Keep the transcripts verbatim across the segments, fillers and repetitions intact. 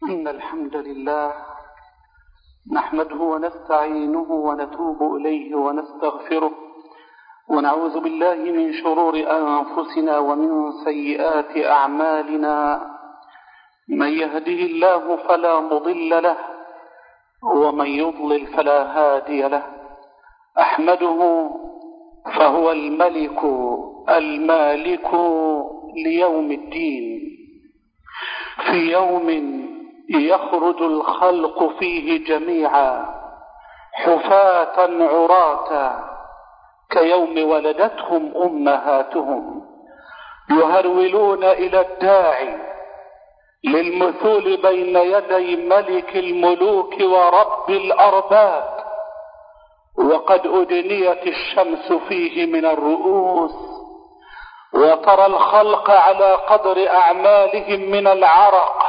إن الحمد لله نحمده ونستعينه ونتوب إليه ونستغفره ونعوذ بالله من شرور أنفسنا ومن سيئات أعمالنا. من يهده الله فلا مضل له ومن يضلل فلا هادي له. أحمده فهو الملك المالك ليوم الدين، في يوم يخرج الخلق فيه جميعا حفاة عراة كيوم ولدتهم أمهاتهم، يهرولون إلى الداعي للمثول بين يدي ملك الملوك ورب الأرباب، وقد أدنيت الشمس فيه من الرؤوس، وترى الخلق على قدر أعمالهم من العرق،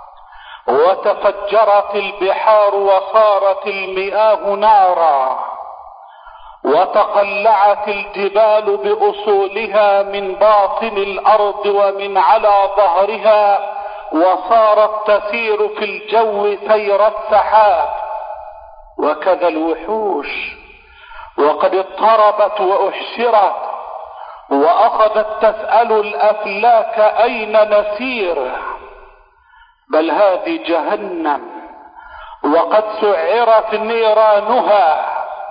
وتفجرت البحار وصارت المياه نارا، وتقلعت الجبال بأصولها من باطن الأرض ومن على ظهرها، وصارت تسير في الجو سير السحاب. وكذا الوحوش وقد اضطربت وأحشرت وأخذت تسأل الأفلاك أين نسير. بل هذه جهنم وقد سعرت نيرانها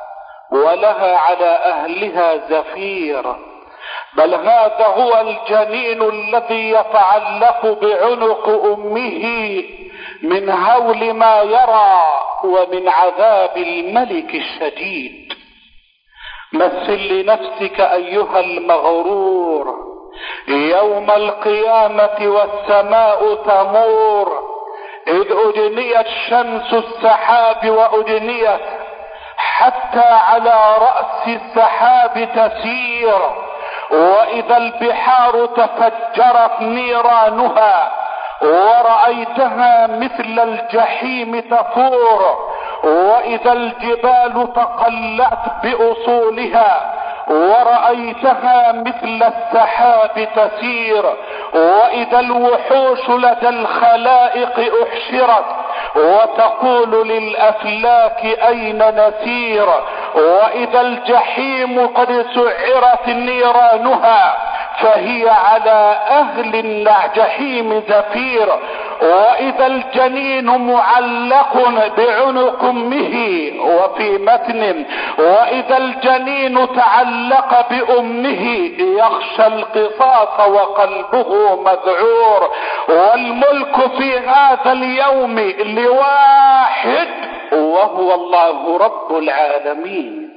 ولها على أهلها زفير. بل هذا هو الجنين الذي يتعلق بعنق أمه من هول ما يرى ومن عذاب الملك الشديد. مثل لنفسك أيها المغرور يوم القيامة والسماء تمور، إذ أدنيت شمس السحاب وأدنيت حتى على رأس السحاب تسير، وإذا البحار تفجرت نيرانها ورأيتها مثل الجحيم تفور، وإذا الجبال تقلعت بأصولها ورأيتها مثل السحاب تسير، وإذا الوحوش لدى الخلائق أحشرت وتقول للأفلاك أين نسير، وإذا الجحيم قد سعرت نيرانها فهي على أهل الجحيم زفير، وإذا الجنين معلق بعنق أمه، وفي متن وإذا الجنين تعلق بأمه يخشى القصاص وقلبه مذعور. والملك في هذا اليوم لواحد وهو الله رب العالمين.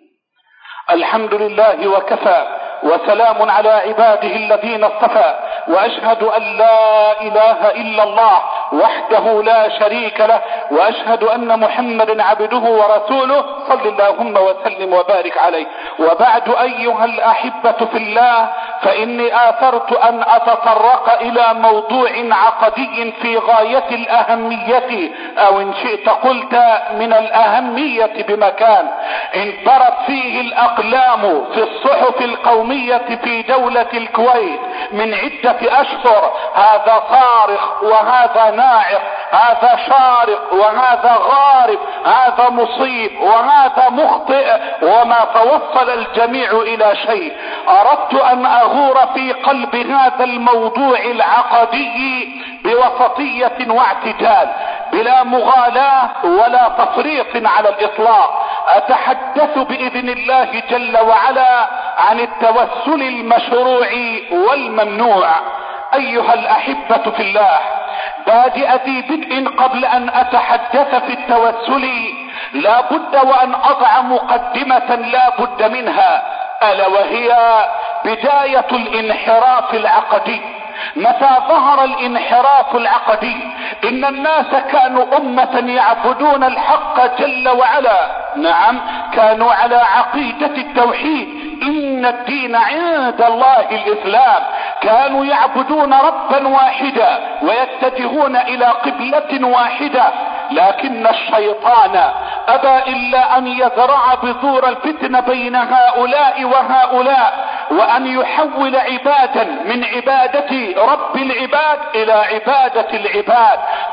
الحمد لله وكفى، وسلام على عباده الذين اصطفى، وأشهد أن لا إله إلا الله وحده لا شريك له، وأشهد أن محمدا عبده ورسوله، صل اللهم وسلم وبارك عليه. وبعد أيها الأحبة في الله، فإني آثرت أن أتطرق إلى موضوع عقدي في غاية الأهمية، أو إن شئت قلت من الأهمية بمكان، انطرت فيه الأقلام في الصحف القومية في دولة الكويت من عدة أشهر. هذا صارخ وهذا ناعق، هذا شارق وهذا غارب، هذا مصيب وهذا مخطئ، وما توصل الجميع إلى شيء. أردت أن أغور في قلب هذا الموضوع العقدي بوسطية واعتدال، بلا مغالاة ولا تفريط على الإطلاق. أتحدث بإذن الله جل وعلا عن التوسل المشروع والممنوع. أيها الأحبة في الله، بادئ ذي بدء قبل أن أتحدث في التوسل لا بد وأن أضع مقدمة لا بد منها، ألا وهي بداية الانحراف العقدي. متى ظهر الانحراف العقدي؟ إن الناس كانوا أمة يعبدون الحق جل وعلا، نعم كانوا على عقيدة التوحيد، إن الدين عند الله الإسلام، كانوا يعبدون ربا واحدا ويتجهون إلى قبلة واحدة، لكن الشيطان أبى إلا أن يزرع بذور الفتن بين هؤلاء وهؤلاء، وأن يحول عبادا من عبادة رب العباد إلى عبادة العباد،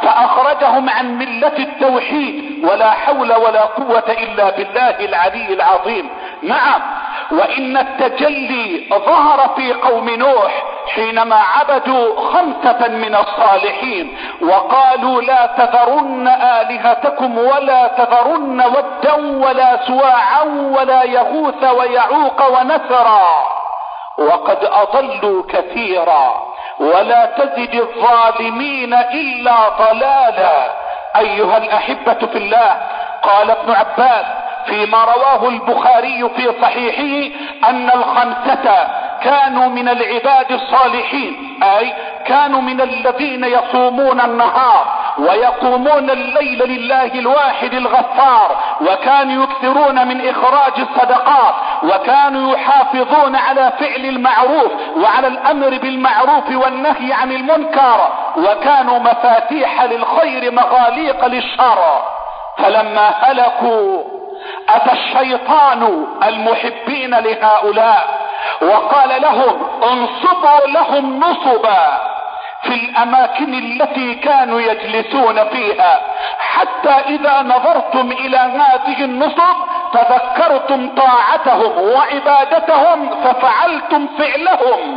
فاخرجهم عن ملة التوحيد. ولا حول ولا قوة الا بالله العلي العظيم. نعم، وان التجلي ظهر في قوم نوح حينما عبدوا خمسة من الصالحين وقالوا لا تذرن آلهتكم ولا تذرن ودا ولا سواعا ولا يغوث ويعوق ونسرا وقد اضلوا كثيرا ولا تزد الظالمين الا ضلالا. ايها الاحبة في الله، قال ابن عباس فيما رواه البخاري في صحيحه ان الخمسة كانوا من العباد الصالحين، اي كانوا من الذين يصومون النهار ويقومون الليل لله الواحد الغفار، وكانوا يكثرون من اخراج الصدقات، وكانوا يحافظون على فعل المعروف وعلى الامر بالمعروف والنهي عن المنكر، وكانوا مفاتيح للخير مغاليق للشر. فلما هلكوا اتى الشيطان المحبين لهؤلاء وقال لهم انصبوا لهم نصبا في الاماكن التي كانوا يجلسون فيها، حتى اذا نظرتم الى هذه النصب تذكرتم طاعتهم وعبادتهم ففعلتم فعلهم.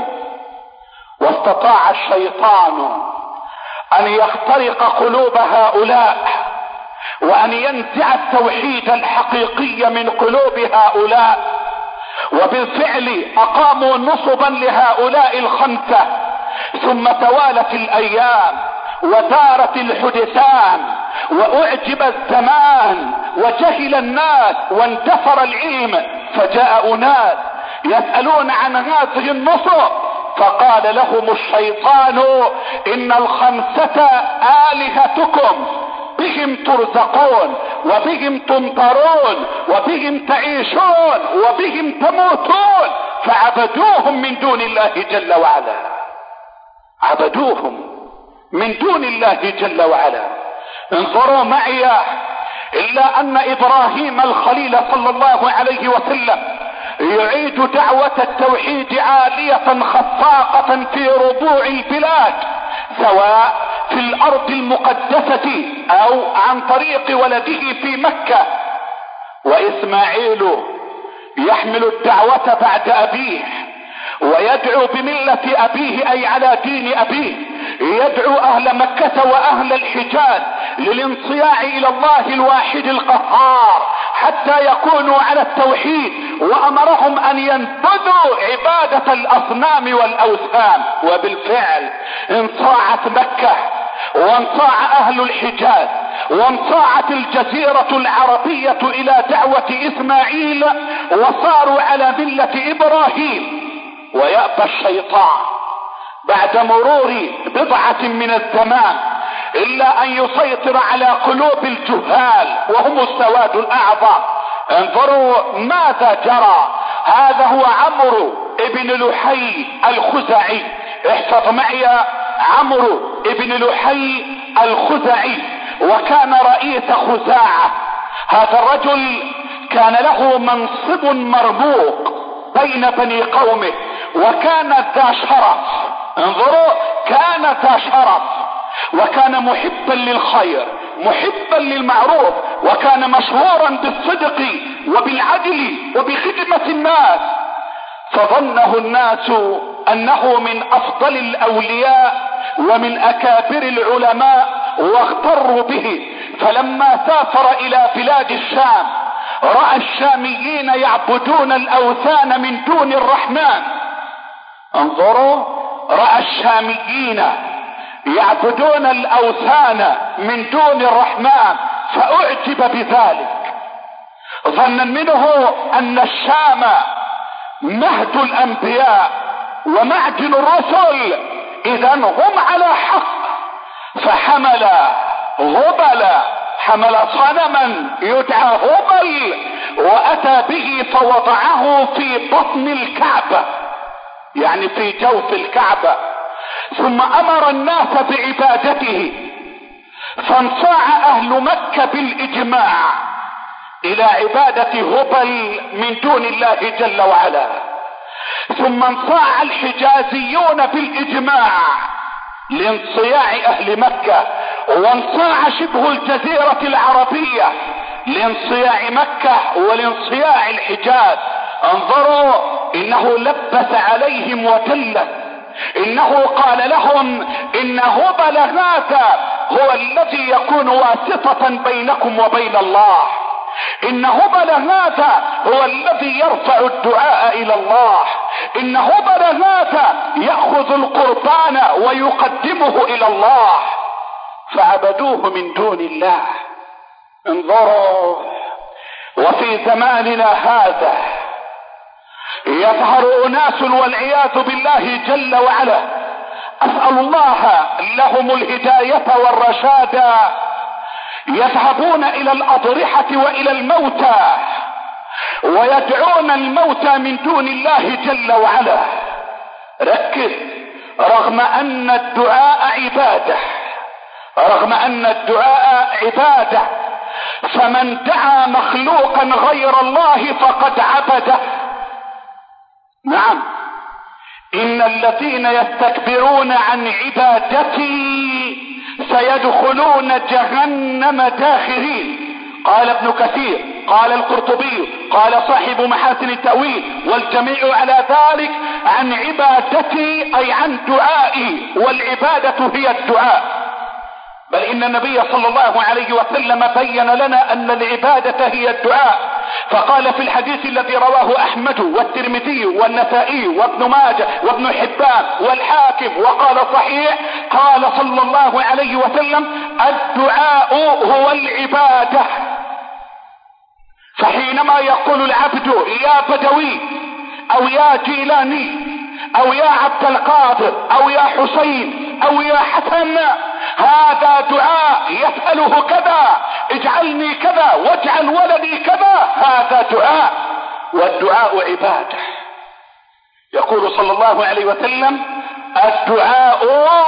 واستطاع الشيطان ان يخترق قلوب هؤلاء وان ينزع التوحيد الحقيقي من قلوب هؤلاء، وبالفعل اقاموا نصبا لهؤلاء الخمسة. ثم توالت الايام ودارت الحدثان واعجب الزمان وجهل الناس واندثر العلم، فجاء اناس يسألون عن هذه النصب فقال لهم الشيطان ان الخمسة آلهتكم بهم ترزقون وبهم تمطرون وبهم تعيشون وبهم تموتون، فعبدوهم من دون الله جل وعلا، عبدوهم من دون الله جل وعلا. انظروا معي الا ان ابراهيم الخليل صلى الله عليه وسلم يعيد دعوة التوحيد عالية خفاقة في ربوع البلاد، سواء في الارض المقدسة او عن طريق ولده في مكة. واسماعيل يحمل الدعوة بعد ابيه ويدعو بملة ابيه اي على دين ابيه، يدعو اهل مكة واهل الحجاز للانصياع الى الله الواحد القهار حتى يكونوا على التوحيد، وامرهم ان ينبذوا عبادة الاصنام والاوثان. وبالفعل انصاعت مكة وانصاع اهل الحجاز وانصاعت الجزيرة العربية الى دعوة اسماعيل وصاروا على ملة ابراهيم. ويأبى الشيطان بعد مرور بضعة من الزمان الا ان يسيطر على قلوب الجهال وهم السواد الاعظم. انظروا ماذا جرى. هذا هو عمرو ابن لحي الخزعي، احفظ معي عمرو ابن لحي الخزعي، وكان رئيس خزاعة. هذا الرجل كان له منصب مرموق بين بني قومه، وكان ذا شرف. انظروا، كان ذا شرف وكان محبا للخير محبا للمعروف، وكان مشهورا بالصدق وبالعدل وبخدمة الناس، فظنه الناس انه من افضل الاولياء ومن اكابر العلماء واغتروا به. فلما سافر الى بلاد الشام رأى الشاميين يعبدون الاوثان من دون الرحمن. انظروا، رأى الشاميين يعبدون الاوثان من دون الرحمن فاعجب بذلك، ظنا منه ان الشام مهد الانبياء ومعدن الرسل، اذا هم على حق. فحمل هبل، حمل صنما يدعى هبل واتى به فوضعه في بطن الكعبة، يعني في جوف الكعبة، ثم امر الناس بعبادته. فانصاع اهل مكة بالاجماع الى عبادة هبل من دون الله جل وعلا، ثم انصاع الحجازيون بالاجماع لانصياع اهل مكة وانصاع شبه الجزيرة العربية لانصياع مكة ولانصياع الحجاز. انظروا، انه لبس عليهم وتلت، انه قال لهم ان هبل هذا هو الذي يكون واسطة بينكم وبين الله، ان هبل هذا هو الذي يرفع الدعاء الى الله، ان هبل هذا يأخذ القربان ويقدمه الى الله، فعبدوه من دون الله. انظروا، وفي زماننا هذا يظهر اناس والعياذ بالله جل وعلا، اسأل الله لهم الهداية والرشاد، يذهبون الى الاضرحة والى الموتى ويدعون الموتى من دون الله جل وعلا. ركز، رغم ان الدعاء عبادة، رغم ان الدعاء عبادة، فمن دعا مخلوقا غير الله فقد عبده. نعم، ان الذين يستكبرون عن عبادتي سيدخلون جهنم داخرين. قال ابن كثير، قال القرطبي، قال صاحب محاسن التأويل، والجميع على ذلك عن عبادتي اي عن دعائي، والعبادة هي الدعاء. بل ان النبي صلى الله عليه وسلم بين لنا ان العبادة هي الدعاء، فقال في الحديث الذي رواه احمد والترمذي والنسائي وابن ماجه وابن حبان والحاكم وقال صحيح، قال صلى الله عليه وسلم: الدعاء هو العبادة. فحينما يقول العبد يا بدوي او يا جيلاني او يا عبد القادر او يا حسين او يا حسن، هذا دعاء، يسأله كذا، اجعلني كذا واجعل ولدي كذا، هذا دعاء، والدعاء عبادة. يقول صلى الله عليه وسلم: الدعاء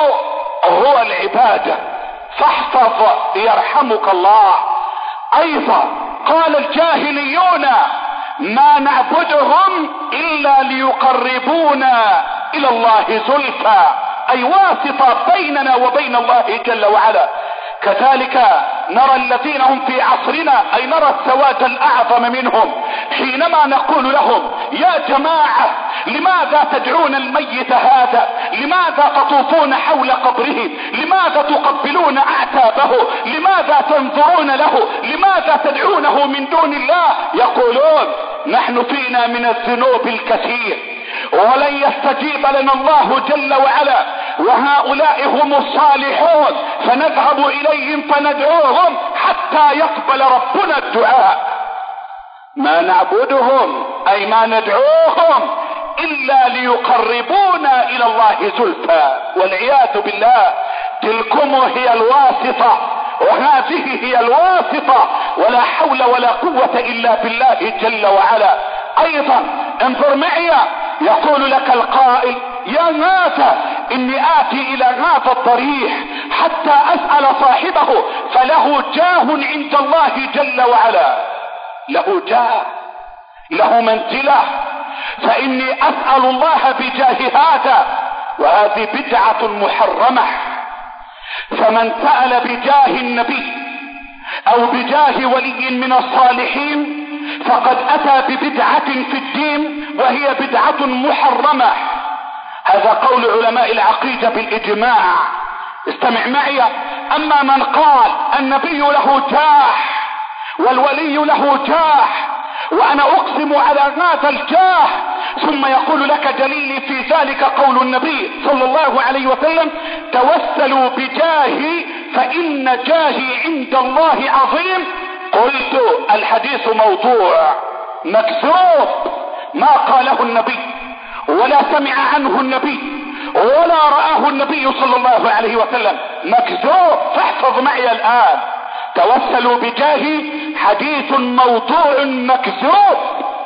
هو العبادة، فاحفظ يرحمك الله. ايضا قال الجاهليون: ما نعبدهم الا ليقربونا الى الله زلفى، اي واسطة بيننا وبين الله جل وعلا. كذلك نرى الذين هم في عصرنا، اي نرى السواد الاعظم منهم، حينما نقول لهم: يا جماعة لماذا تدعون الميت هذا؟ لماذا تطوفون حول قبره؟ لماذا تقبلون اعتابه؟ لماذا تنظرون له؟ لماذا تدعونه من دون الله؟ يقولون: نحن فينا من الذنوب الكثير ولن يستجيب لنا الله جل وعلا، وهؤلاء هم الصالحون، فنذهب اليهم فندعوهم حتى يقبل ربنا الدعاء. ما نعبدهم اي ما ندعوهم الا ليقربونا الى الله زلفى، والعياذ بالله. تلكم هي الواسطة وهذه هي الواسطة، ولا حول ولا قوة الا بالله جل وعلا. ايضا انظر معي، يقول لك القائل: يا هذا اني اتي الى هذا الضريح حتى اسأل صاحبه فله جاه عند الله جل وعلا، له جاه، له منزلة، فاني اسأل الله بجاه هذا، وهذه بدعة محرمة. فمن سأل بجاه النبي او بجاه ولي من الصالحين فقد اتى ببدعة في الدين، وهي بدعة محرمة. هذا قول علماء العقيدة بالاجماع. استمع معي: اما من قال النبي له جاه والولي له جاه، وانا اقسم على هذا الجاه، ثم يقول لك دليلي في ذلك قول النبي صلى الله عليه وسلم: توسلوا بجاهي فان جاهي عند الله عظيم، قلت الحديث موضوع مكذوب، ما قاله النبي ولا سمع عنه النبي ولا رآه النبي صلى الله عليه وسلم، مكذوب. فاحفظ معي الآن: توسلوا بجاهي حديث موضوع مكذوب،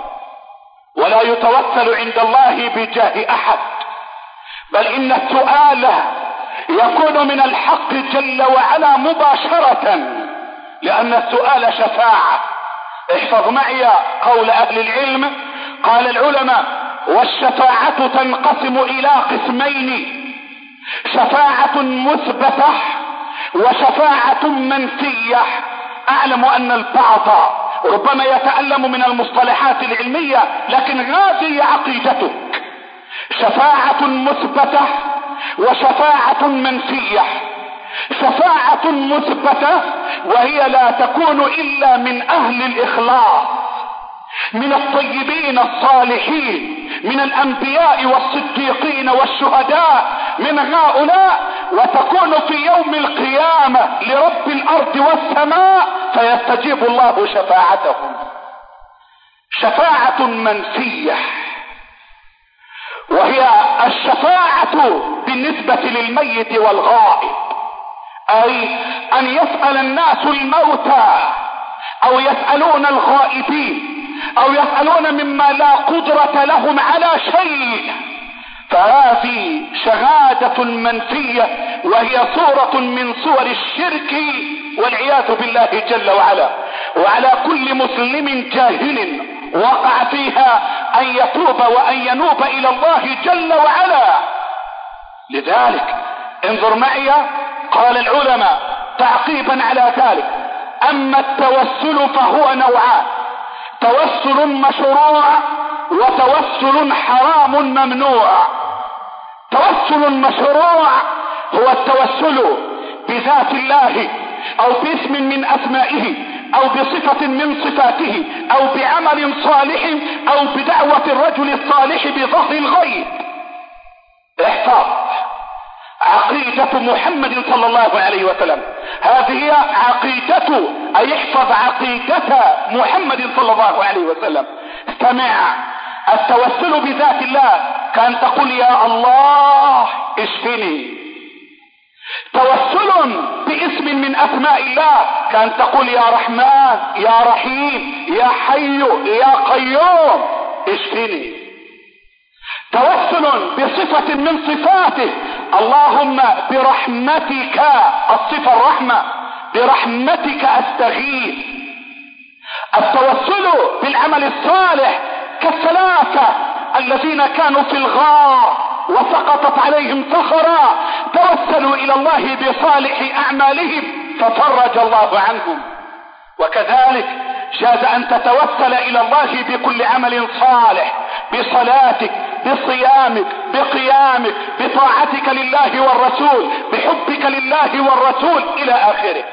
ولا يتوسل عند الله بجاه احد، بل ان السؤال يكون من الحق جل وعلا مباشرة، لان السؤال شفاعة. احفظ معي قول اهل العلم، قال العلماء: والشفاعة تنقسم الى قسمين: شفاعة مثبتة وشفاعة منسية. اعلم ان البعض ربما يتألم من المصطلحات العلمية، لكن هذه عقيدتك. شفاعة مثبتة وشفاعة منسية. شفاعة مثبتة وهي لا تكون الا من اهل الاخلاص، من الطيبين الصالحين، من الانبياء والصديقين والشهداء، من هؤلاء، وتكون في يوم القيامة لرب الارض والسماء فيستجيب الله شفاعتهم. شفاعة منسية وهي الشفاعة بالنسبة للميت والغائب، اي ان يسأل الناس الموتى او يسألون الغائبين او يسألون مما لا قدرة لهم على شيء، فهذه شهادة منسية وهي صورة من صور الشرك والعياذ بالله جل وعلا. وعلى كل مسلم جاهل وقع فيها ان يتوب وان ينوب الى الله جل وعلا. لذلك انظر معي، قال العلماء تعقيبا على ذلك: اما التوسل فهو نوعان: توسل مشروع وتوسل حرام ممنوع. توسل مشروع هو التوسل بذات الله او باسم من اسمائه او بصفة من صفاته او بعمل صالح او بدعوة الرجل الصالح بظهر الغيب. احفظ عقيدة محمد صلى الله عليه وسلم، هذه عقيدته، اي احفظ عقيدة محمد صلى الله عليه وسلم. استمع: التوسل بذات الله كان تقول يا الله اشفني. توسل باسم من اسماء الله كان تقول يا رحمن يا رحيم يا حي يا قيوم اشفني. توسل بصفة من صفاته: اللهم برحمتك، الصفة الرحمة، برحمتك استغيث. التوسل بالعمل الصالح كالثلاثة الذين كانوا في الغار وسقطت عليهم صخرة، توسلوا الى الله بصالح اعمالهم ففرج الله عنهم. وكذلك جاز ان تتوسل الى الله بكل عمل صالح، بصلاتك، بصيامك، بقيامك، بطاعتك لله والرسول، بحبك لله والرسول الى اخره.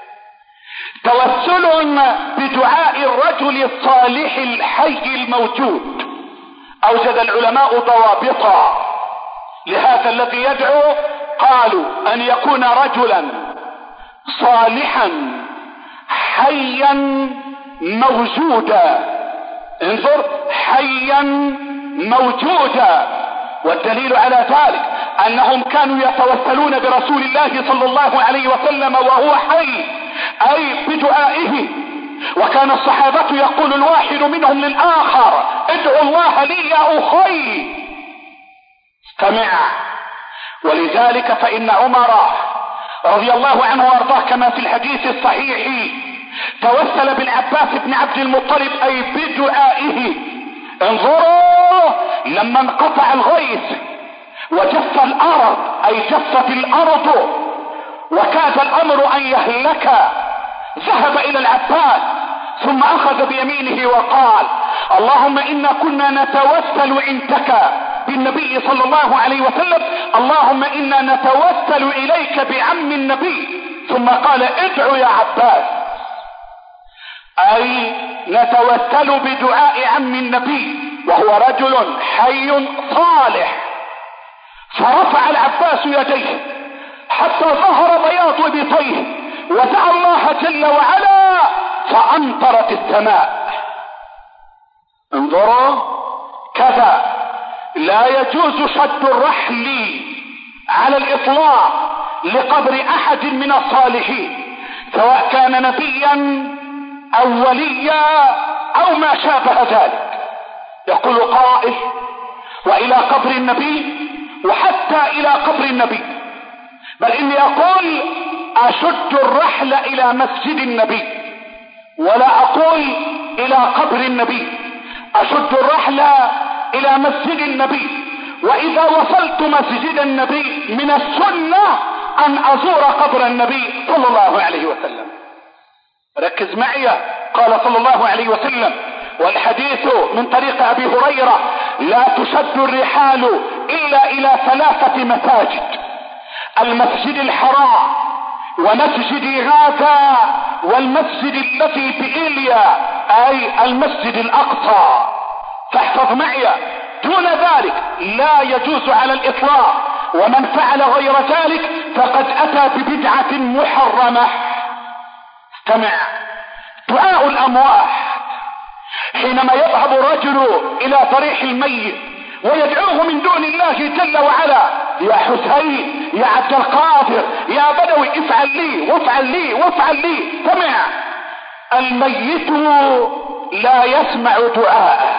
توسل بدعاء الرجل الصالح الحي الموجود. اوجد العلماء ضوابطا لهذا الذي يدعو، قالوا ان يكون رجلا صالحا حيا موجودا. انظر، حيا موجودا. والدليل على ذلك انهم كانوا يتوسلون برسول الله صلى الله عليه وسلم وهو حي، اي بدعائه. وكان الصحابة يقول الواحد منهم للآخر: ادعو الله لي يا أخي. استمع: ولذلك فإن عمر رضي الله عنه وارضاه كما في الحديث الصحيح توسل بالعباس بن عبد المطلب اي بدعائه. انظروا لما انقطع الغيث وجف الارض اي جفت الارض وكاد الامر ان يهلك، ذهب الى العباس ثم اخذ بيمينه وقال: اللهم انا كنا نتوسل عندك بالنبي صلى الله عليه وسلم، اللهم انا نتوسل اليك بعم النبي. ثم قال: ادعو يا عباس، اي نتوسل بدعاء عم النبي وهو رجل حي صالح. فرفع العباس يديه حتى ظهر بياض ابطيه ودعا الله جل وعلا فامطرت السماء. انظروا كذا لا يجوز شد الرحل على الاطلاق لقبر احد من الصالحين، سواء كان نبيا او وليا او ما شابه ذلك. يقول قائل: والى قبر النبي وحتى الى قبر النبي، بل اني اقول اشد الرحل الى مسجد النبي ولا اقول الى قبر النبي، اشد الرحل الى مسجد النبي. واذا وصلت مسجد النبي من السنة ان ازور قبر النبي صلى الله عليه وسلم. ركز معي، قال صلى الله عليه وسلم، والحديث من طريق ابي هريرة: لا تشد الرحال الا الى ثلاثة مساجد: المسجد الحرام، ومسجد هذا، والمسجد الذي بإيليا، اي المسجد الاقصى. فاحفظ معي، دون ذلك لا يجوز على الاطلاق، ومن فعل غير ذلك فقد اتى ببدعة محرمة. استمع: دعاء الاموات، حينما يذهب الرجل الى ضريح الميت ويدعوه من دون الله جل وعلا: يا حسين، يا عبد القادر، يا بدوي، افعل لي وافعل لي وافعل لي. سمع: الميت لا يسمع دعاءه،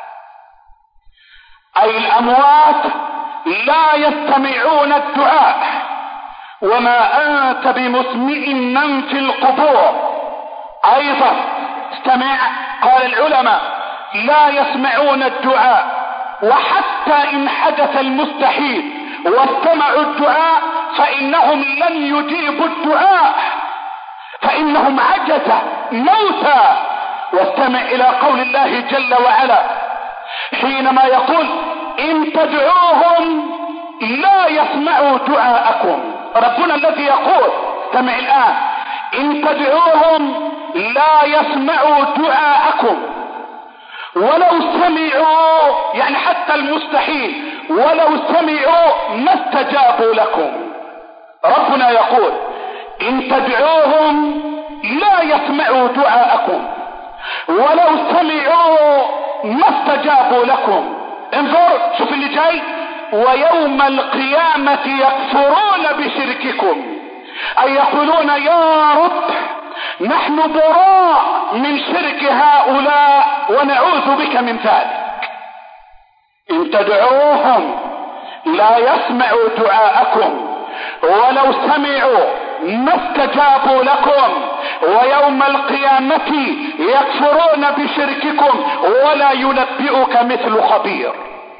اي الاموات لا يستمعون الدعاء. وما انت بمسمع من في القبور. ايضا استمع، قال العلماء: لا يسمعون الدعاء، وحتى ان حدث المستحيل واستمعوا الدعاء فانهم لن يجيبوا الدعاء، فانهم عجزة موتى. واستمع الى قول الله جل وعلا حينما يقول: ان تدعوهم لا يسمعوا دعاءكم. ربنا الذي يقول، استمع الان: ان تدعوهم لا يسمعوا دعاءكم ولو سمعوا، يعني حتى المستحيل، ولو سمعوا ما استجابوا لكم. ربنا يقول: ان تدعوهم لا يسمعوا دعاءكم ولو سمعوا ما استجابوا لكم. انظر، شوف اللي جاي: ويوم القيامة يكفرون بشرككم، اي يقولون: يا رب نحن براء من شرك هؤلاء ونعوذ بك من ذلك. ان تدعوهم لا يسمعوا دعاءكم ولو سمعوا ما استجابوا لكم، ويوم القيامة يكفرون بشرككم ولا ينبئك مثل خبير.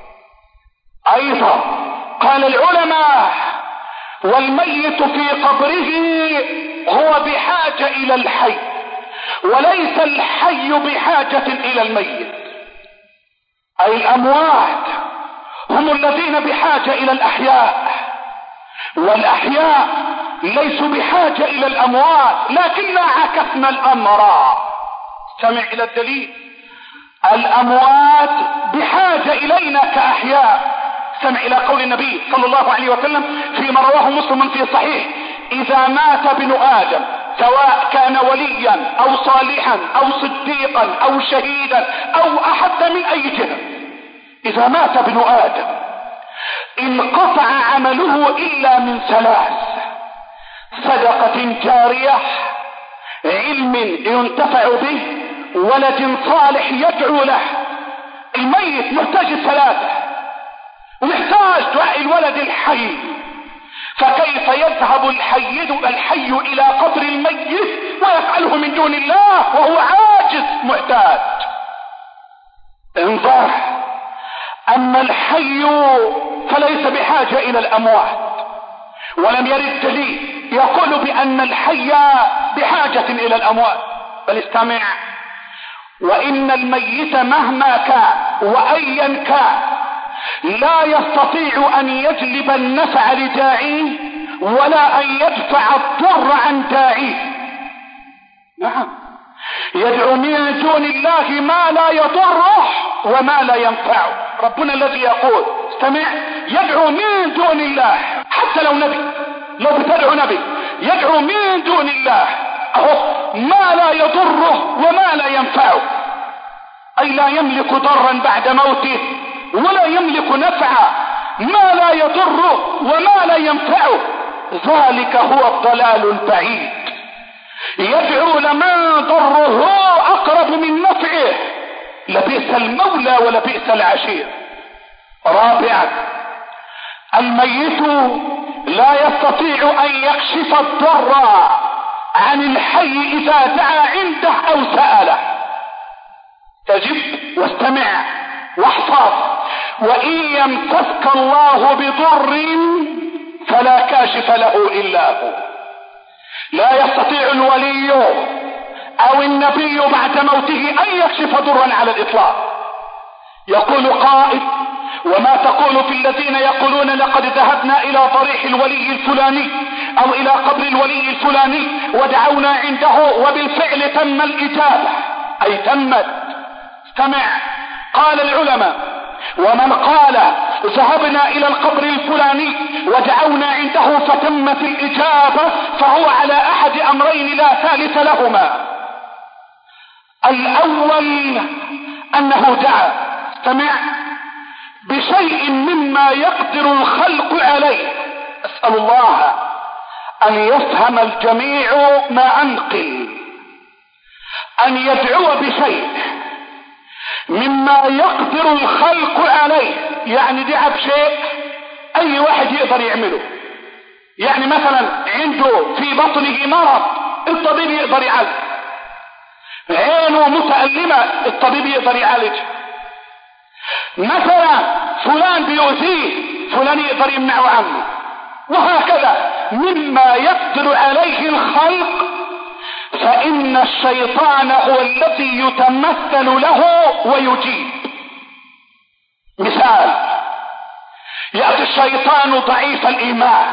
ايضا قال العلماء: والميت في قبره هو بحاجة الى الحي، وليس الحي بحاجة الى الميت. اي الاموات هم الذين بحاجة الى الاحياء، والاحياء ليسوا بحاجة الى الاموات، لكننا عكسنا الامر. استمع الى الدليل: الاموات بحاجة الينا كاحياء. استمع الى قول النبي صلى الله عليه وسلم فيما رواه مسلم في صحيح: اذا مات ابن ادم، سواء كان وليا او صالحا او صديقا او شهيدا او احد من اي جهة، اذا مات ابن ادم انقطع عمله الا من ثلاث: صدقة جارية، علم ينتفع به، ولد صالح يدعو له. الميت محتاج الثلاثة، ومحتاج دعاء الولد الحي، فكيف يذهب الحي الحي الى قبر الميت ويفعله من دون الله وهو عاجز محتاج؟ انظر: اما الحي فليس بحاجة الى الاموات، ولم يرد دليل يقول بان الحي بحاجة الى الاموات. بل استمع: وان الميت مهما كان وايا كان لا يستطيع ان يجلب النفع لداعيه ولا ان يدفع الضر عن داعيه. نعم، يدعو من دون الله ما لا يضره وما لا ينفعه. ربنا الذي يقول، استمع: يدعو من دون الله، حتى لو نبي، لو بتدعو نبي يدعو من دون الله اهو ما لا يضره وما لا ينفعه، اي لا يملك ضرا بعد موته ولا يملك نفعا، ما لا يضره وما لا ينفعه. ذلك هو الضلال البعيد. يدعو لمن ضره اقرب من نفعه، لبئس المولى ولبئس العشير. رابعا: الميت لا يستطيع ان يكشف الضر عن الحي اذا دعا عنده او سأله. تجب واستمع واحفظ: وان يمسسك الله بضر فلا كاشف له إلا هو. لا يستطيع الولي أو النبي بعد موته أن يكشف ضرا على الإطلاق. يقول قائل: وما تقول في الذين يقولون لقد ذهبنا إلى ضريح الولي الفلاني أو إلى قبر الولي الفلاني ودعونا عنده وبالفعل تم الإجابة، أي تمت. استمع، قال العلماء: ومن قال ذهبنا إلى القبر الفلاني ودعونا عنده فتمت الإجابة فهو على أحد أمرين لا ثالث لهما. الأول أنه دعا، استمع، بشيء مما يقدر الخلق عليه. أسأل الله أن يفهم الجميع ما أنقل. أن يدعو بشيء مما يقدر الخلق عليه، يعني دعا بشيء أي واحد يقدر يعمله. يعني مثلا عنده في بطنه مرض، الطبيب يقدر يعالج. عينه متألمة، الطبيب يقدر يعالج. مثلا فلان بيؤذيه، فلان يقدر يمنعه عنه، وهكذا مما يقدر عليه الخلق. فإن الشيطان هو الذي يتمثل له ويجيب. مثال: يأتي الشيطان ضعيف الإيمان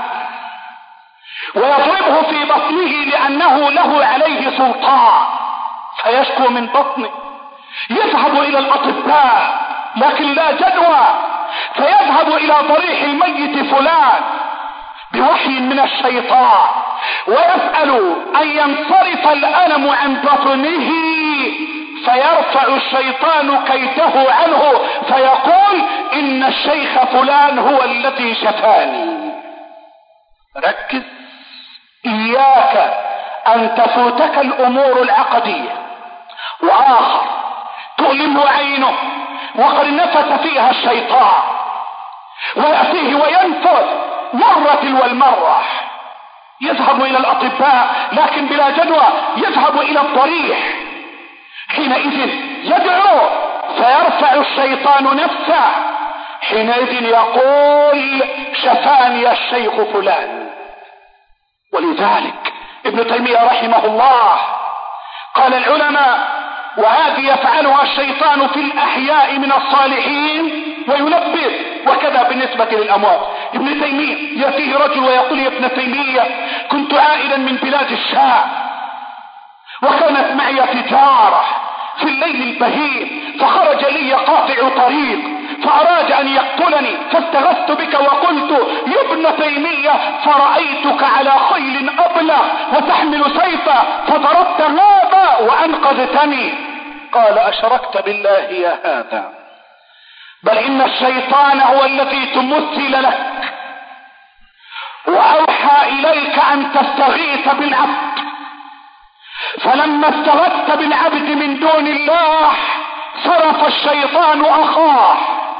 ويضربه في بطنه لأنه له عليه سلطان، فيشكو من بطنه، يذهب إلى الأطباء لكن لا جدوى، فيذهب إلى ضريح الميت فلان بوحي من الشيطان ويسأل أن ينصرف الألم عن بطنه، فيرفع الشيطان كيده عنه فيقول: إن الشيخ فلان هو الذي شفاني. ركز، إياك أن تفوتك الأمور العقدية. وآخر تؤلمه عينه وقد نفث فيها الشيطان ويأتيه وينفث مرة والمرة، يذهب إلى الأطباء لكن بلا جدوى، يذهب إلى الضريح، حينئذ يدعو فيرفع الشيطان نفسه، حينئذ يقول: شفاني الشيخ فلان. ولذلك ابن تيمية رحمه الله قال العلماء: وهذه يفعلها الشيطان في الأحياء من الصالحين وينبه، وكذا بالنسبة للأموات. ابن تيمية يأتيه رجل ويقول: يا ابن تيمية، كنت عائلا من بلاد الشام وكانت معي تجارة في الليل البهيم، فخرج لي قاطع طريق فأراد أن يقتلني، فاستغثت بك وقلت: يا ابن تيمية، فرأيتك على خيل أبلة وتحمل سيفا فضربت هذا وأنقذتني. قال: أشركت بالله يا هذا، بل إن الشيطان هو الذي تمثل لك وأوحى إليك أن تستغيث بالعبد، فلما استغثت بالعبد من دون الله صرف الشيطان أخاه،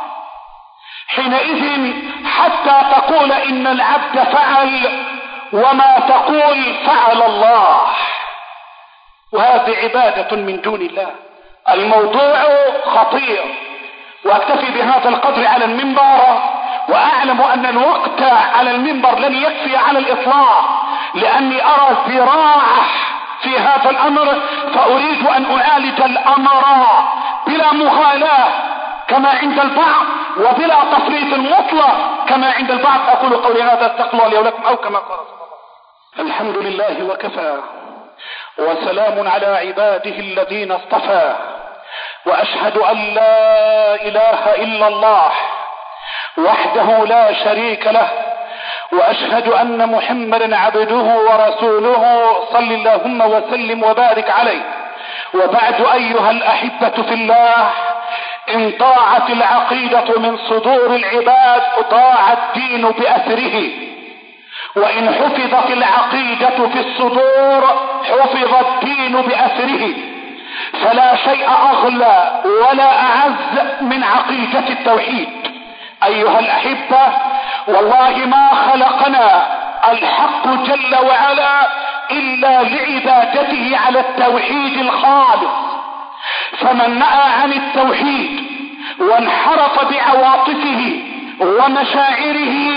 حينئذ حتى تقول إن العبد فعل وما تقول فعل الله، وهذه عبادة من دون الله. الموضوع خطير، واكتفي بهذا القدر على المنبر، واعلم ان الوقت على المنبر لن يكفي على الاطلاق، لاني ارى ذراع في هذا الامر، فاريد ان اعالج الامر بلا مغالاة كما عند البعض وبلا تفريط مطلق كما عند البعض. اقول قولي هذا، استغفر الله لي ولكم، او كما قال الحمد لله وكفى، وسلام على عباده الذين اصطفى، واشهد ان لا اله الا الله وحده لا شريك له، واشهد ان محمدا عبده ورسوله، صل اللهم وسلم وبارك عليه. وبعد ايها الاحبة في الله، ان ضاعت العقيدة من صدور العباد ضاع الدين باثره، وان حفظت العقيدة في الصدور حفظ الدين باثره، فلا شيء اغلى ولا اعز من عقيدة التوحيد. ايها الاحبة، والله ما خلقنا الحق جل وعلا الا لعبادته على التوحيد الخالص، فمن نأى عن التوحيد وانحرف بعواطفه ومشاعره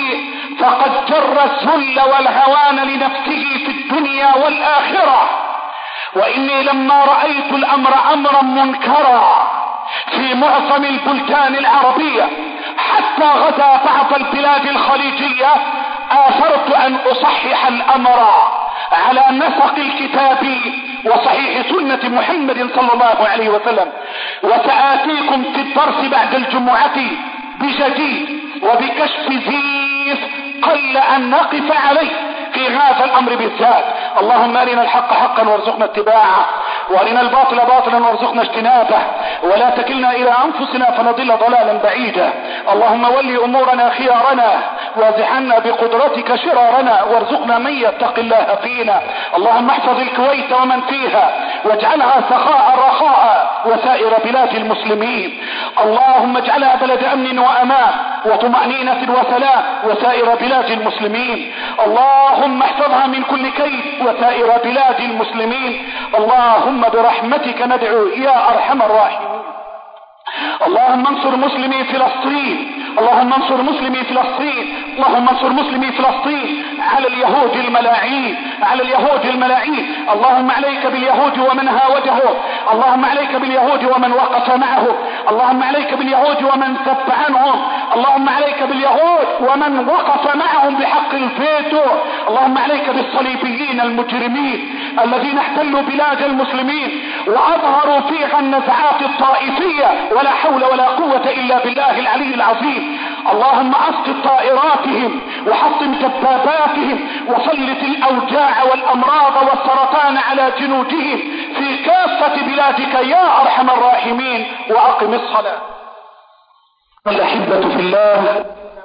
فقد جر الذل والهوان لنفسه في الدنيا والآخرة. وإني لما رأيت الأمر أمرا منكرا في معظم البلدان العربية حتى غدا بعض البلاد الخليجية آثرت أن أصحح الأمر على نسق الكتاب وصحيح سنة محمد صلى الله عليه وسلم. وسآتيكم في الدرس بعد الجمعة بجديد وبكشف زيف قل أن نقف عليه في هذا الأمر بالذات. اللهم أرنا الحق حقا وارزقنا اتباعه، وارنا الباطل باطلا وارزقنا اجتنابه، ولا تكلنا إلى أنفسنا فنضل ضلالا بعيدا. اللهم ولي أمورنا خيارنا وازحنا بقدرتك شرارنا، وارزقنا من يتق الله فينا. اللهم احفظ الكويت ومن فيها واجعلها سخاء رخاء وسائر بلاد المسلمين. اللهم اجعلها بلد أمن وأمان وطمأنينة وسلام وسائر بلاد المسلمين. اللهم احفظها من كل كيد وسائر بلاد المسلمين. اللهم برحمتك ندعو يا أرحم الراحمين. اللهم انصر مسلمي فلسطين، اللهم انصر مسلمي فلسطين، اللهم انصر مسلمي فلسطين على اليهود الملاعين، على اليهود الملاعين. اللهم عليك باليهود ومن هاوده، اللهم عليك باليهود ومن وقف معه، اللهم عليك باليهود ومن سب عنهم، اللهم عليك باليهود ومن وقف معهم بحق الفيتو. اللهم عليك بالصليبيين المجرمين الذين احتلوا بلاد المسلمين واظهروا فيها النزعات الطائفية، ولا حول ولا قوة إلا بالله العلي العظيم. اللهم اسقط طائراتهم وحطم دباباتهم وسلط الأوجاع والأمراض والسرطان على جنودهم في كافة بلادك يا أرحم الراحمين، وأقم الصلاة. الأحبة في الله،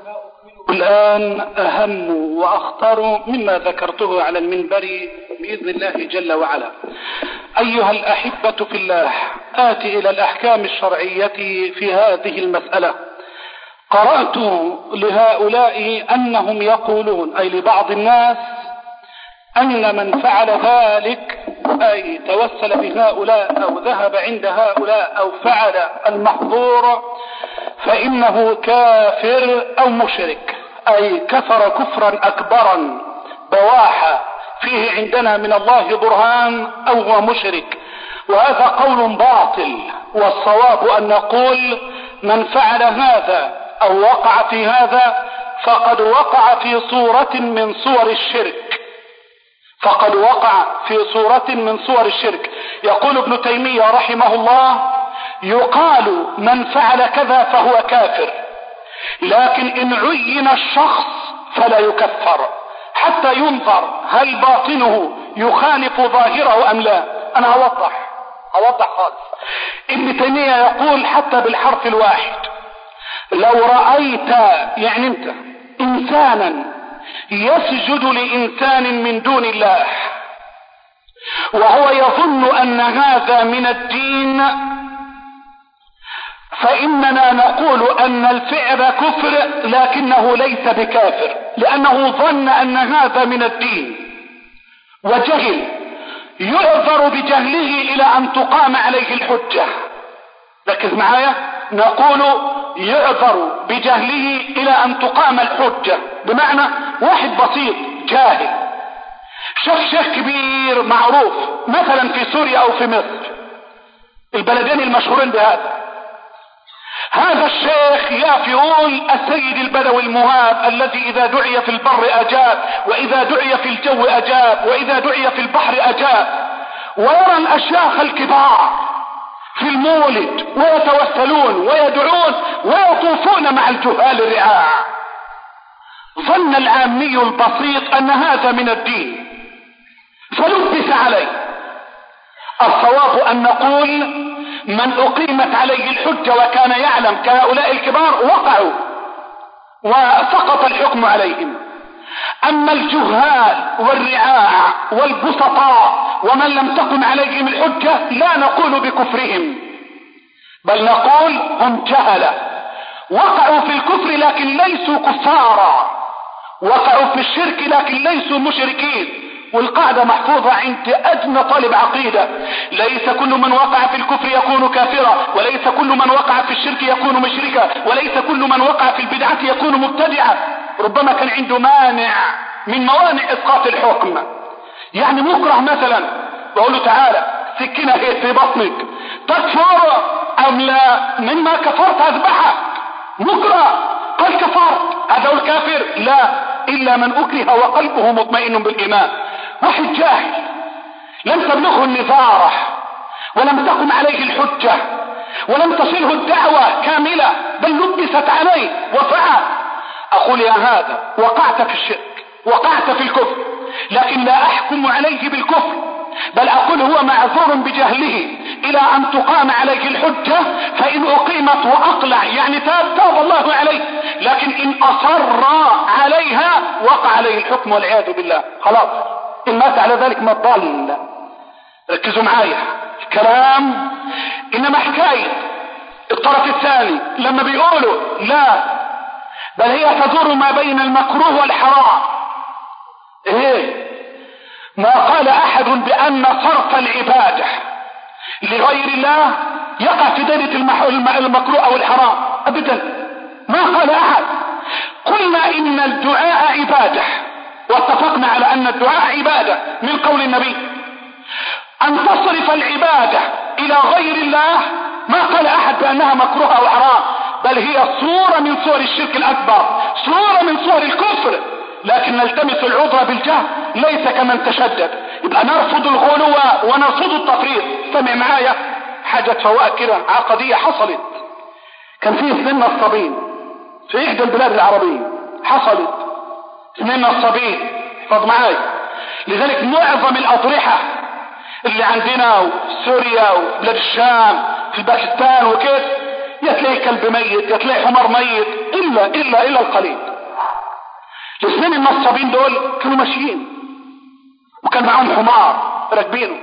الآن أهم وأخطر مما ذكرته على المنبر بإذن الله جل وعلا. أيها الأحبة في الله، آتي إلى الأحكام الشرعية في هذه المسألة. قرأت لهؤلاء أنهم يقولون، أي لبعض الناس، أن من فعل ذلك أي توسل بهؤلاء أو ذهب عند هؤلاء أو فعل المحظور فإنه كافر أو مشرك، أي كفر كفرا أكبرا بواحا فيه عندنا من الله برهان، أو هو مشرك. وهذا قول باطل، والصواب أن نقول من فعل هذا أو وقع في هذا فقد وقع في صورة من صور الشرك، فقد وقع في صورة من صور الشرك. يقول ابن تيمية رحمه الله: يقال من فعل كذا فهو كافر، لكن إن عين الشخص فلا يكفر حتى ينظر هل باطنه يخالف ظاهره أم لا. أنا أوضح أوضح خالص. ابن تيمية يقول حتى بالحرف الواحد: لو رأيت، يعني أنت، إنسانا يسجد لإنسان من دون الله وهو يظن أن هذا من الدين، فإننا نقول أن الفعل كفر لكنه ليس بكافر، لأنه ظن أن هذا من الدين وجهل، يعذر بجهله إلى أن تقام عليه الحجة. ركز معايا، نقول يعذر بجهله إلى أن تقام الحجة، بمعنى واحد بسيط جاهل شاف شيخ كبير معروف مثلا في سوريا أو في مصر، البلدين المشهورين بهذا، هذا الشيخ يا يقول السيد البدوي المهاب الذي إذا دعي في البر أجاب، وإذا دعي في الجو أجاب، وإذا دعي في البحر أجاب، ويرى الأشياخ الكبار في المولد ويتوسلون ويدعون ويطوفون مع الجهال الرعاع. ظن العامي البسيط أن هذا من الدين فلبس عليه. الصواب أن نقول من أقيمت عليه الحجة وكان يعلم كهؤلاء الكبار وقعوا وسقط الحكم عليهم. أما الجهال والرعاع والبسطاء ومن لم تقم عليهم الحجة لا نقول بكفرهم، بل نقول هم جهلة وقعوا في الكفر لكن ليسوا كفارا، وقعوا في الشرك لكن ليسوا مشركين. والقاعدة محفوظة عند أدنى طالب عقيدة: ليس كل من وقع في الكفر يكون كافرا، وليس كل من وقع في الشرك يكون مشركا، وليس كل من وقع في البدعة يكون مبتدعا. ربما كان عنده مانع من موانع اسقاط الحكم، يعني مكره مثلا، بقول له تعالى سكينة هي في بطنك تكفر ام لا؟ مما كفرت اذبحك. مكره قال كفرت، هذا هو الكافر؟ لا، الا من اكره وقلبه مطمئن بالايمان. واحد جاهل لم تبلغه النظارة ولم تقم عليه الحجة ولم تصله الدعوة كاملة بل لبست عليه وفعل، اقول يا هذا وقعت في الشرك، وقعت في الكفر، لكن لا احكم عليه بالكفر، بل اقول هو معذور بجهله الى ان تقام عليه الحجة، فان اقيمت واقلع يعني تاب تاب الله عليه، لكن ان اصر عليها وقع عليه الحكم والعياذ بالله. خلاص ان مات على ذلك ما ضل. ركزوا معايا الكلام، انما حكاية الطرف الثاني لما بيقولوا لا بل هي تدور ما بين المكروه والحرام. ايه ما قال احد بان صرف العبادة لغير الله يقع في دائرة المكروه او الحرام ابدا، ما قال احد. قلنا ان الدعاء عبادة واتفقنا على ان الدعاء عبادة من قول النبي. ان تصرف العبادة الى غير الله ما قال احد بانها مكروه او حرام، بل هي صورة من صور الشرك الاكبر، صورة من صور الكفر، لكن نلتمس العذر بالجهل ليس كمن تشدد. يبقى نرفض الغلو ونرفض التفريط. استمع معايا حاجة فوائد كده عقدية حصلت. كان فيه اثنين نصابين في احدى البلاد العربية، حصلت اثنين نصابين، احفظ معايا. لذلك معظم الاضرحة اللي عندنا في سوريا وبلاد الشام في باكستان وكده يتلاقي كلب ميت، يتلاقي حمار ميت، الا الا الا القليل. الاثنين النصابين دول كانوا ماشيين وكان معهم حمار راكبينه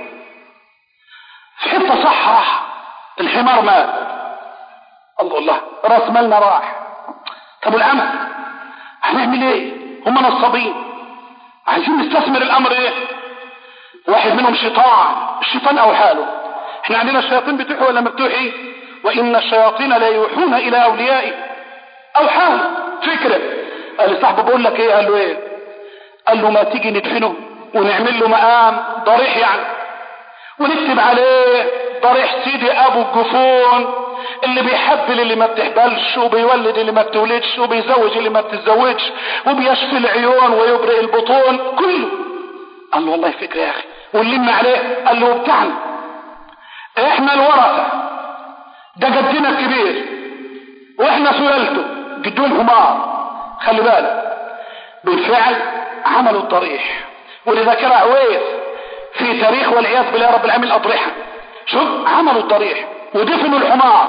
في حته صحراء، الحمار مات. الله الله راس مالنا راح. طب والعمل هنعمل ايه؟ هم نصابين عايزين نستثمر الامر ايه؟ واحد منهم شيطان، الشيطان او حاله. احنا عندنا الشياطين بتوحي ولا مفتوحي؟ وان الشياطين لا يوحون الى اوليائي او حاله. فكره قال لصاحبه بقول لك ايه؟ قال له ايه؟ قال له ما تيجي ندفنه ونعمل له مقام ضريح يعني، ونكتب عليه ضريح سيدي ابو الجفون اللي بيحبل اللي ما بتحبلش وبيولد اللي ما بتولدش وبيزوج اللي ما بتتزوجش وبيشفي العيون ويبرئ البطون كله. قال له والله فكرة يا اخي. ونلم عليه. قال له بتاعنا احنا الورثة، ده جدنا الكبير واحنا سلالته جدون حمار. خلي بالك بالفعل عملوا الضريح، ولذكر عويس في تاريخ والعياذ بالله رب العالمين الاضرحة. شوف عملوا الضريح ودفنوا الحمار،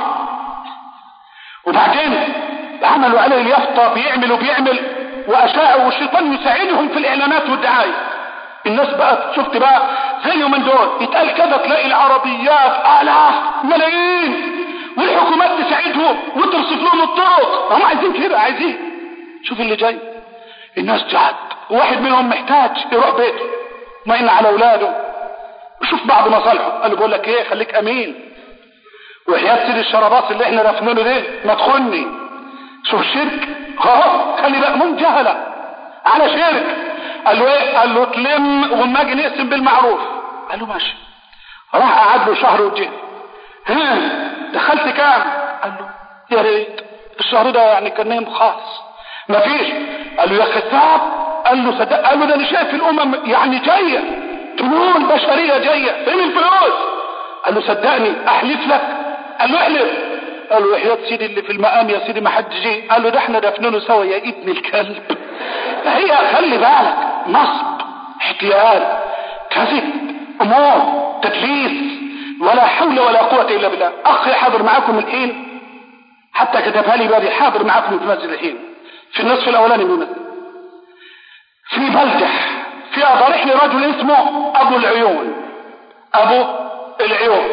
وبعدين عملوا عليه اليافطة بيعملوا بيعمل واشاعوا، والشيطان يساعدهم في الاعلانات والدعاية. الناس بقى شفت بقى زي من دول يتقال كذا تلاقي العربيات الاف ملايين والحكومات تساعدهم وترصف لهم الطرق. هم عايزين كده، عايزين. شوف اللي جاي الناس جهد، واحد منهم محتاج يروح بيته ما إن على اولاده وشوف بعض مصالحه. قال له بقول لك ايه خليك امين وحياة سيد الشرابات اللي احنا رافنينه ده ما تخني. شوف الشرك خلاص خلي بقى من جهله على شرك. قال له ايه؟ قال له تلم وما اجي نقسم بالمعروف. قال له ماشي. راح قعد له شهر وجه. ها دخلت كام؟ قال له يا ريت الشهر ده يعني كان نايم خالص ما فيش. قال له يا كذاب. قال له صدق. قال له ده انا شايف الامم يعني جايه، تنون بشريه جايه، فين الفلوس؟ قال له صدقني احلف لك. قال له احلف. قال له وحياة سيدي اللي في المقام يا سيدي ما حد جه. قال له ده احنا دفنونه سوا يا ابن الكلب. هي خلي بالك نصب، احتيال، كذب، امور، تدليس، ولا حول ولا قوة الا بالله. اخي حاضر معاكم الحين، حتى كتبها لي بادي، حاضر معاكم في مسجد الحين في النصف الاولاني من المسجد في بلدة فيها ضريح لرجل اسمه ابو العيون. ابو العيون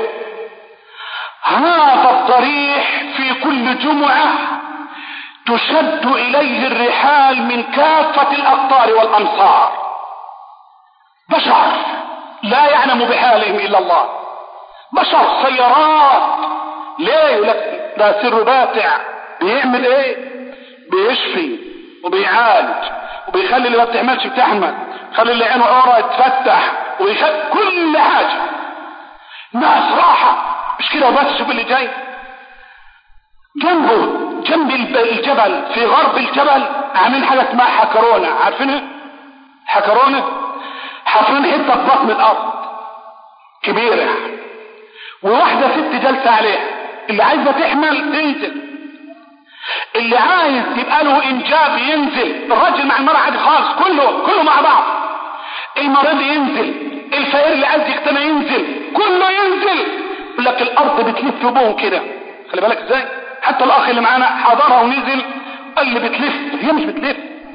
هذا الضريح في كل جمعة تشد اليه الرحال من كافة الاقطار والامصار، بشر لا يعلم بحالهم الا الله، بشر سيارات. ليه؟ لك ده سر باتع. بيعمل ايه؟ بيشفي وبيعالج وبيخلي اللي ما بتحملش بتحمل، خلي اللي عينه عورة يتفتح، ويخلي كل حاجة. ناس راحة مش كده بس. شوف اللي جاي جنبه، جنب الجبل في غرب الجبل عاملين حاجة اسمها حكرونة، عارفينها؟ حكرونة حاطين حتة في بطن الأرض كبيرة، وواحدة ست جالسة عليها. اللي عايزة تحمل تنزل، اللي عايز يبقى له إنجاب ينزل، الراجل مع المرأة عادي خالص، كله كله مع بعض. المريض ينزل، الفقير اللي عايز يقتنع ينزل، كله ينزل. يقول لك الأرض بتلف بون كده، خلي بالك ازاي. حتى الأخ اللي معانا حضرها ونزل قال لي بتلف، هي مش بتلف،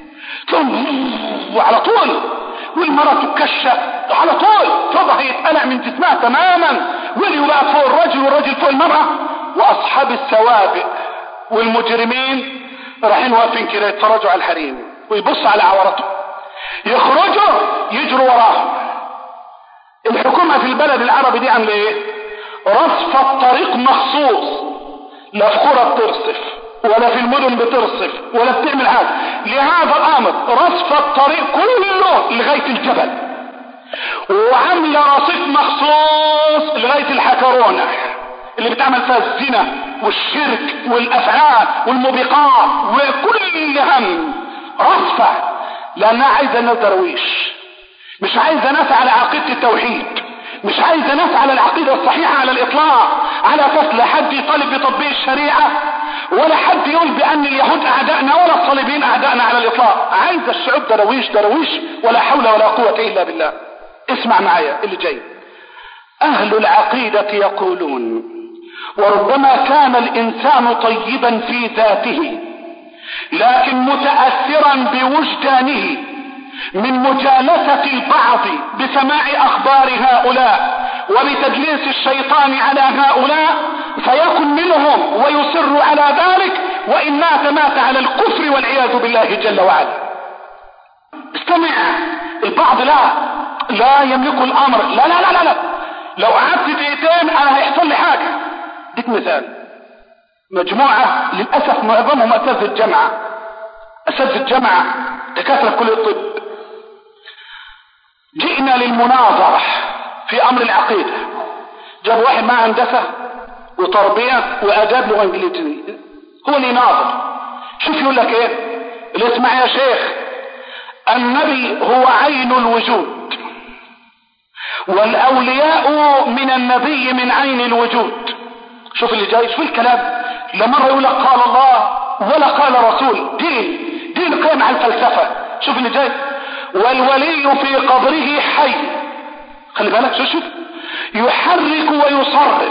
وعلى طول. والمرأة تكشف على طول، صوتها يتقلع من جسمها تماما، واللي بقى فوق الرجل والرجل فوق المرأة. واصحاب السوابق والمجرمين رايحين واقفين كده يتفرجوا على الحريم ويبصوا على عورتهم، يخرجوا يجروا وراهم. الحكومة في البلد العربي دي عامله ايه؟ رصف الطريق مخصوص، لا في قرى بترصف ولا في المدن بترصف ولا بتعمل حاجه لهذا الامر. رصف الطريق كله لغايه الجبل، وعامله رصيف مخصوص لغايه الحكرونه اللي بتعمل فيها الزنا والشرك والافعال والموبقات وكل هم رصفه، لانها عايزه ناس درويش، مش عايزه ناس على عقيده التوحيد، مش عايزه ناس على العقيده الصحيحه على الاطلاق، على اساس لا حد يطالب بتطبيق الشريعه ولا حد يقول بان اليهود اعدائنا ولا الصليبيين اعدائنا على الاطلاق. عايزه الشعوب درويش درويش، ولا حول ولا قوه الا بالله. اسمع معايا اللي جاي. اهل العقيده يقولون: وربما كان الانسان طيبا في ذاته لكن متاثرا بوجدانه من مجالسة البعض بسماع اخبار هؤلاء وبتدليس الشيطان على هؤلاء، فيكن منهم ويصر على ذلك، وان مات مات على الكفر والعياذ بالله جل وعلا. استمع، البعض لا لا يملك الامر، لا لا لا لا, لا. لو قعدت دقيقتين انا هيحصل لي حاجه. اديك مثال، مجموعه للاسف معظمهم اساتذه الجامعه، اساتذه الجامعه دكاتره كليه الطب، جئنا للمناظرة في امر العقيدة. جاب واحد مع هندسة وتربية واداب لغة انجليزية، هو اللي يناظر. شوف يقول لك ايه؟ اللي اسمع يا شيخ، النبي هو عين الوجود والاولياء من النبي من عين الوجود. شوف اللي جاي، شوف الكلام. لا مرة يقول لك قال الله ولا قال رسول، دين دين قائم على الفلسفة. شوف اللي جاي، والولي في قبره حي، خلي بالك، شوف شوف يحرك ويصرف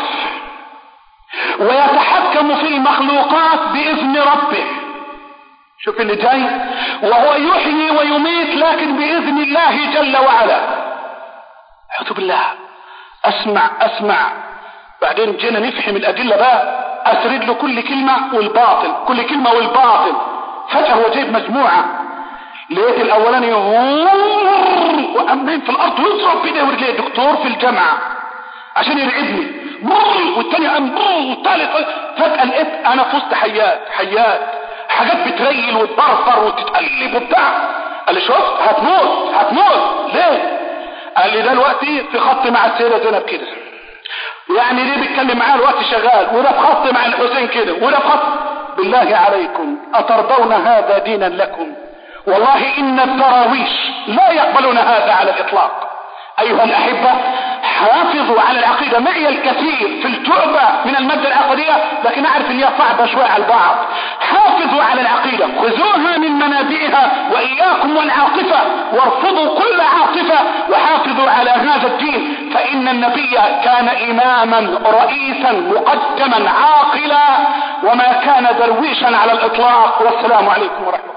ويتحكم في المخلوقات بإذن ربه. شوف اللي جاي، وهو يحيي ويميت لكن بإذن الله جل وعلا. أعوذ بالله. اسمع اسمع بعدين جينا نفهم الأدلة بقى، أسرد له كل كلمة والباطل، كل كلمة والباطل. فجأة هو جايب مجموعة، لقيت الاولاني وامين في الارض ويضرب بيده ورجليه، دكتور في الجامعه عشان يرعبني، والتاني ام والثالث. فجاه لقيت انا في وسط حيات حيات حاجات بتريل وتبربر وتتقلب وبتاع. قال لي شوف هتموت هتموت. ليه؟ قال لي ده دلوقتي في خط مع السيده زينب كده، يعني ليه بيتكلم معاه الوقت شغال، وده في خط مع الحسين كده، وده في خط. بالله عليكم اترضون هذا دينا لكم؟ والله ان الدراويش لا يقبلون هذا على الاطلاق. ايها الاحبة، حافظوا على العقيدة. معي الكثير في التعبة من المادة العقدية، لكن اعرف ان هي صعبة شوية على البعض. حافظوا على العقيدة، خذوها من منابعها واياكم والعاطفة، وارفضوا كل عاطفة، وحافظوا على هذا الدين، فان النبي كان اماما رئيسا مقدما عاقلا، وما كان درويشا على الاطلاق. والسلام عليكم ورحمة الله.